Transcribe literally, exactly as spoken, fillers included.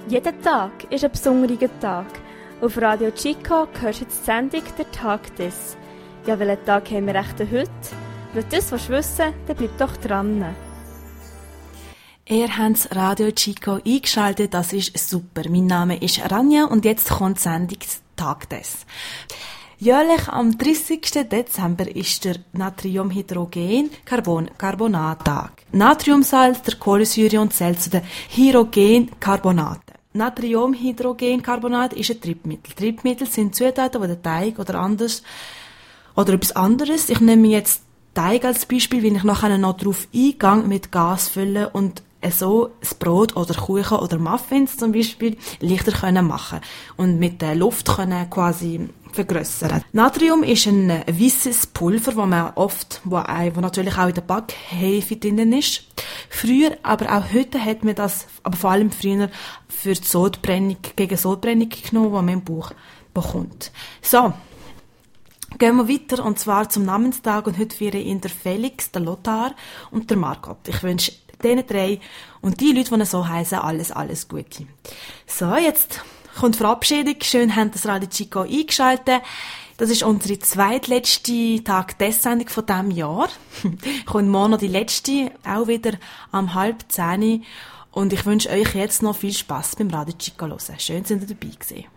Jeder Tag ist ein besonderer Tag. Auf Radio Chico hörst du jetzt die Sendung «Der Tag des». Ja, welchen Tag haben wir echt heute? Wenn du das wissen willst, dann bleib doch dran. Ihr habt Radio Chico eingeschaltet, das ist super. Mein Name ist Rania und jetzt kommt die Sendung «Tag des». Jährlich am dreißigsten Dezember ist der Natriumhydrogen-Carbonat-Tag. Natriumsalz, der Kohlensäure zählt zu den Hydrogencarbonaten. Natriumhydrogencarbonat ist ein Triebmittel. Triebmittel sind Zutaten, die der Teig oder anders oder etwas anderes. Ich nehme jetzt Teig als Beispiel, wenn ich nachher noch darauf eingehe, mit Gas füllen und so das Brot oder Kuchen oder Muffins zum Beispiel leichter können machen und mit der Luft können quasi vergrössern. Natrium ist ein weißes Pulver, das man oft, wo, wo natürlich auch in der Backhefe drin ist. Früher, aber auch heute hat man das, aber vor allem früher für die Sodbrennung, gegen Sodbrennung genommen, die man im Bauch bekommt. So. Gehen wir weiter, und zwar zum Namenstag, und heute feiern in der Felix, der Lothar und der Margot. Ich wünsche diesen drei und die Leute, die so heißen, alles, alles Gute. So, jetzt kommt die Verabschiedung. Schön, habt das Radio Chico eingeschaltet. Das ist unsere zweitletzte Tag-des-Sendung von diesem Jahr. Kommt morgen noch die letzte, auch wieder am halb zehn. Und ich wünsche euch jetzt noch viel Spass beim Radio Chico hören. Schön, sind ihr dabei gewesen.